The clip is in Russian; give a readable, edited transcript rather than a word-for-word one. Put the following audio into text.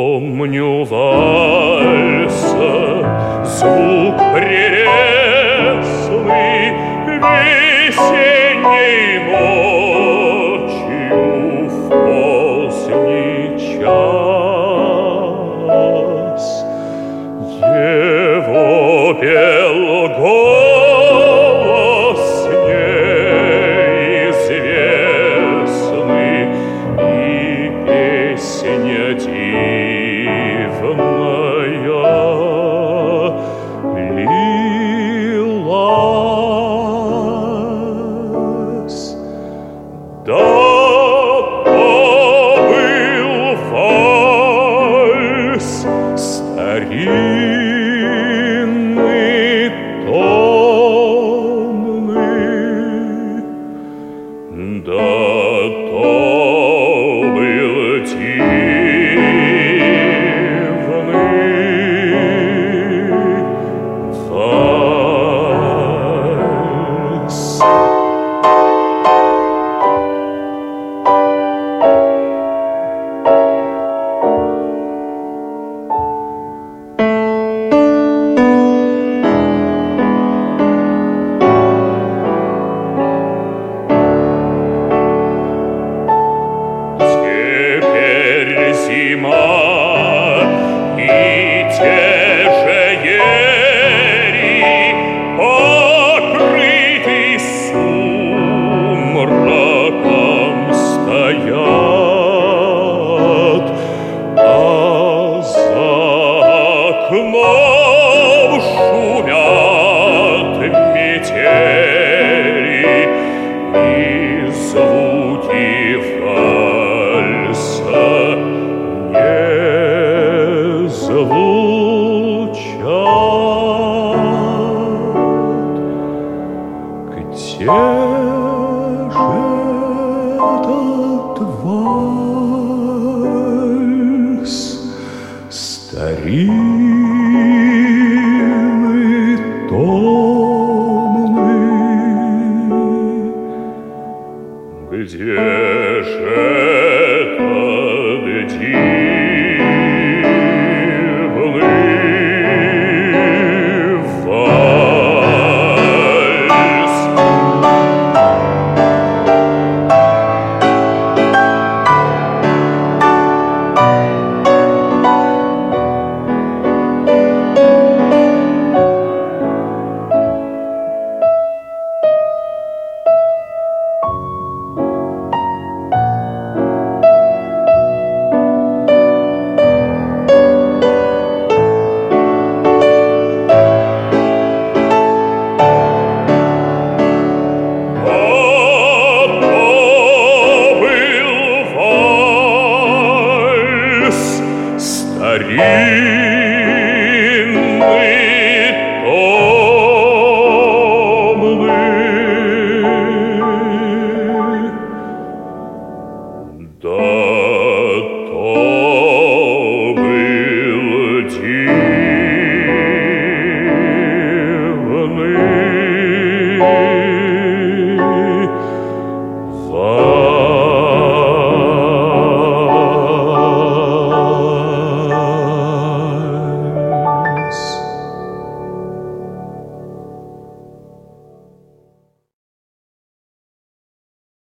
Помню вальса звук прелестный весенней ночью в поздний час. Его пел голос неизвестный, и песня дивная лилась. Да, то был вальс старинный, томный, да, то был дивный вальс. Теперь зима, и те же ели, покрытый сумраком, стоят, а за окном шумят метели, и звуки вальса не звучат. Где же этот вальс старинный, томный? Где же этот дивный вальс? Старинный,